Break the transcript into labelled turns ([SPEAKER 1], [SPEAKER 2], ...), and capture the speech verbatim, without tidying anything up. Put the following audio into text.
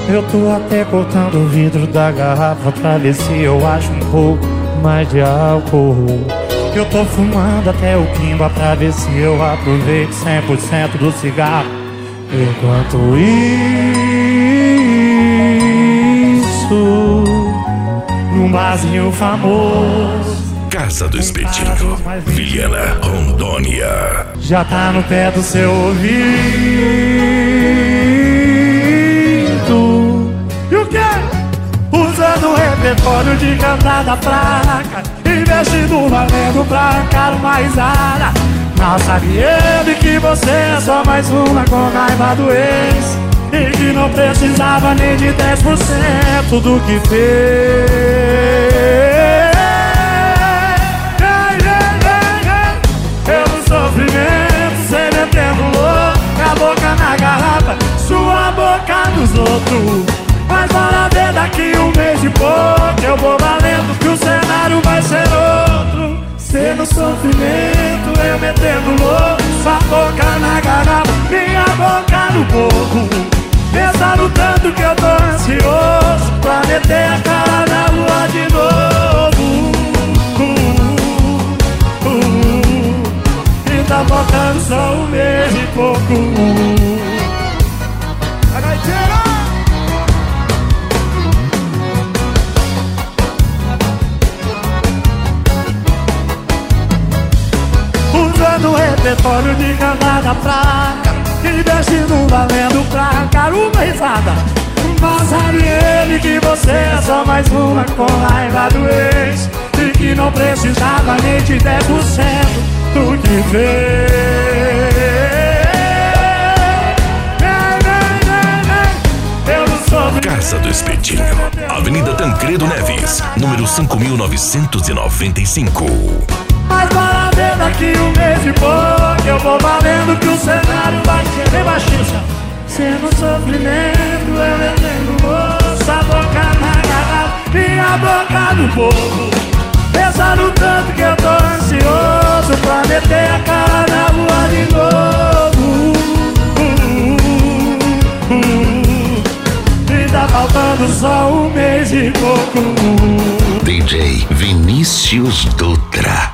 [SPEAKER 1] Eu tô até cortando o vidro da garrafa pra ver se eu acho um pouco mais de álcool. Eu tô fumando até o quimba pra ver se eu aproveito cem por cento do cigarro. Enquanto isso, num barzinho famoso,
[SPEAKER 2] Casa do Espetinho, Vilhena, Rondônia.
[SPEAKER 1] já tá no pé do seu ouvido. E o quê? Usando o repertório de cantar da placa, investindo valendo pra arrancar uma risada. Mal sabe ele que você é só mais uma com raiva do ex, e que não precisava nem de dez por cento do que fez. Pelo sofrimento, cê metendo louco, a boca na garrafa, sua boca nos outros. Mas bora ver daqui um mês e pouco, eu vou valendo que o cenário vai ser outro. Cê no sofrimento, eu metendo louco, sua boca na garrafa, minha boca no boco. Pensando tanto que eu tô ansioso pra meter a cara na lua de novo. uh, uh, uh, E tá faltando só um mês e pouco. A gaiteira! Usando o repertório de cantar da praca, investindo valendo pra arrancar uma risada. Mas sabe ele que você é só mais uma com raiva do ex, e que não precisava nem de dez por cento do que fez. Eu não sou
[SPEAKER 2] Casa do Espetinho, Avenida Tancredo Neves, número cinco mil novecentos e noventa e cinco.
[SPEAKER 1] Mas bora ver daqui um mês e pouco, eu vou valendo que o cenário vai ser bem baixinho. Cê no sofrimento, eu vendendo moço, a boca na garrafa, minha boca no povo. Pensando tanto que eu tô ansioso pra meter a cara na lua de novo. uh, uh, uh, uh, E tá faltando só um mês e pouco.
[SPEAKER 2] D J Vinícius Dutra.